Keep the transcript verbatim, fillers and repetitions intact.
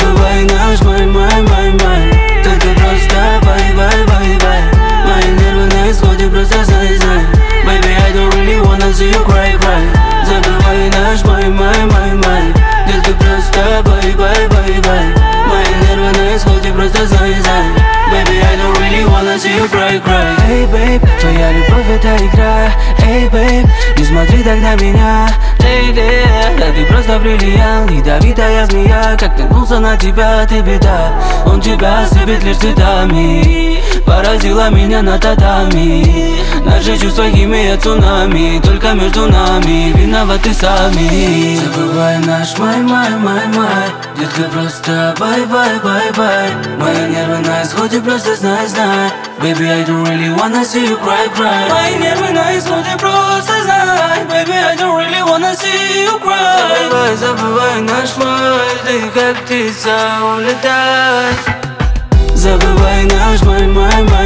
Забывай наш май, май, май, май. Только просто бай, бай, бай, бай. Мои нервы на исходе, просто знай, знай. Baby, I don't really wanna see you cry, cry. Забывай наш май, май, май, май. Детка, просто бай, бай, бай, бай. Мои нервы на исходе, просто знай, знай. Baby, I don't really wanna see you cry, cry. Эй, бейб, твоя любовь это игра. Эй, бейб, не смотри так на меня. Лейли, да ты просто бриллиант. Ядовитая змея, как наткнулся на тебя, ты беда. Он тебя осыпет лишь цветами. Поразила меня на татами. Наши чувства химия цунами. Только между нами виноваты сами. Забывай наш май, май, май, май. Детка, просто бай, бай, бай, бай. Мои нервы на исходе, просто знай, знай. Baby, I don't really wanna see you cry, cry. Мои нервы на исходе, просто знай. Baby, I don't really wanna see you cry. Забывай, забывай наш май. Ты как птица, улетай. Забывай наш май, май, май.